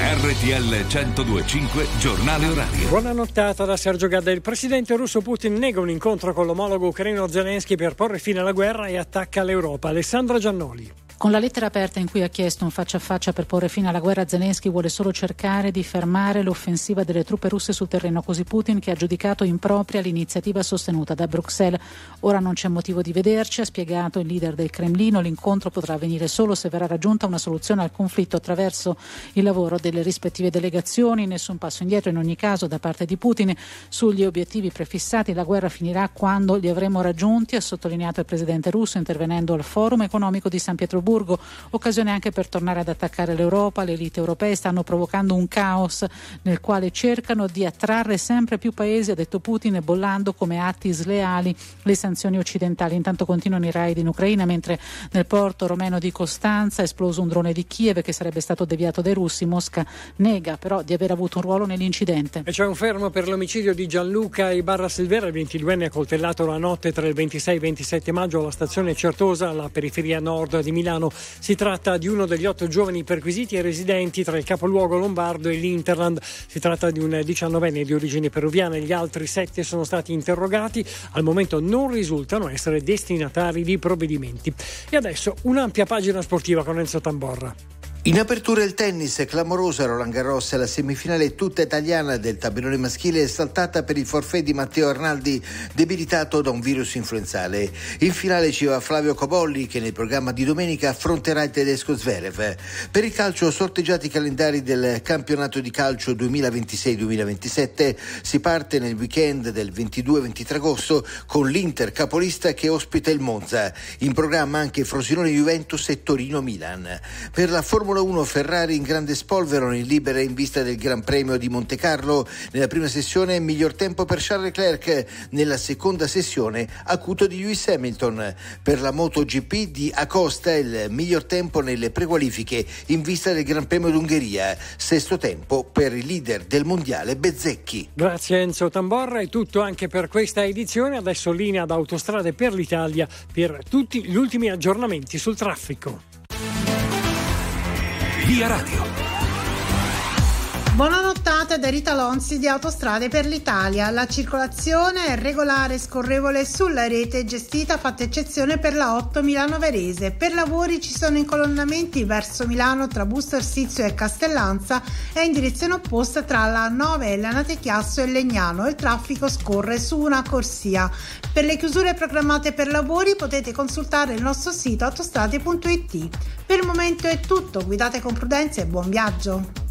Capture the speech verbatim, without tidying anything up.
R T L centodue e cinque giornale orario. Buona nottata da Sergio Gadda. Il presidente russo Putin nega un incontro con l'omologo ucraino Zelensky per porre fine alla guerra e attacca l'Europa. Alessandra Giannoli. Con la lettera aperta in cui ha chiesto un faccia a faccia per porre fine alla guerra, Zelensky vuole solo cercare di fermare l'offensiva delle truppe russe sul terreno, così Putin che ha giudicato impropria l'iniziativa sostenuta da Bruxelles. Ora non c'è motivo di vederci, ha spiegato il leader del Cremlino. L'incontro potrà avvenire solo se verrà raggiunta una soluzione al conflitto attraverso il lavoro delle rispettive delegazioni. Nessun passo indietro in ogni caso da parte di Putin sugli obiettivi prefissati. La guerra finirà quando li avremo raggiunti, ha sottolineato il presidente russo intervenendo al forum economico di San Pietroburgo. Occasione anche per tornare ad attaccare l'Europa. Le elite europee stanno provocando un caos nel quale cercano di attrarre sempre più paesi, ha detto Putin, bollando come atti sleali le sanzioni occidentali. Intanto continuano i raid in Ucraina, mentre nel porto romeno di Costanza è esploso un drone di Kiev che sarebbe stato deviato dai russi. Mosca nega però di aver avuto un ruolo nell'incidente. E c'è un fermo per l'omicidio di Gianluca Ibarra Silvera, il ventiduenne accoltellato la notte tra il ventisei e il ventisette maggio alla stazione Certosa, alla periferia nord di Milano. Si tratta di uno degli otto giovani perquisiti e residenti tra il capoluogo lombardo e l'Interland. Si tratta di un diciannovenne di origini peruviane. Gli altri sette sono stati interrogati. Al momento non risultano essere destinatari di provvedimenti. E adesso un'ampia pagina sportiva con Enzo Tamborra. In apertura il tennis, clamorosa Roland Garros, la semifinale tutta italiana del tabellone maschile è saltata per il forfait di Matteo Arnaldi, debilitato da un virus influenzale. In finale ci va Flavio Cobolli, che nel programma di domenica affronterà il tedesco Zverev. Per il calcio, sorteggiati i calendari del campionato di calcio duemilaventisei duemilaventisette, si parte nel weekend del ventidue ventitré agosto con l'Inter capolista che ospita il Monza. In programma anche Frosinone Juventus e Torino Milan. Per la Formula uno Ferrari in grande spolvero in libera in vista del Gran Premio di Monte Carlo. Nella prima sessione miglior tempo per Charles Leclerc, nella seconda sessione acuto di Lewis Hamilton. Per la MotoGP di Acosta il miglior tempo nelle prequalifiche in vista del Gran Premio d'Ungheria. Sesto tempo per il leader del mondiale Bezzecchi. Grazie Enzo Tamborra, è tutto anche per questa edizione. Adesso linea ad Autostrade per l'Italia per tutti gli ultimi aggiornamenti sul traffico. Via Radio. Buona nottata da Rita Lonzi di Autostrade per l'Italia. La circolazione è regolare e scorrevole sulla rete gestita, fatta eccezione per la otto Milano Varese. Per lavori ci sono incolonnamenti verso Milano tra Busto Arsizio e Castellanza e in direzione opposta tra la nove e Lanate Chiasso e Legnano. Il traffico scorre su una corsia. Per le chiusure programmate per lavori potete consultare il nostro sito autostrade punto it. Per il momento è tutto, guidate con prudenza e buon viaggio.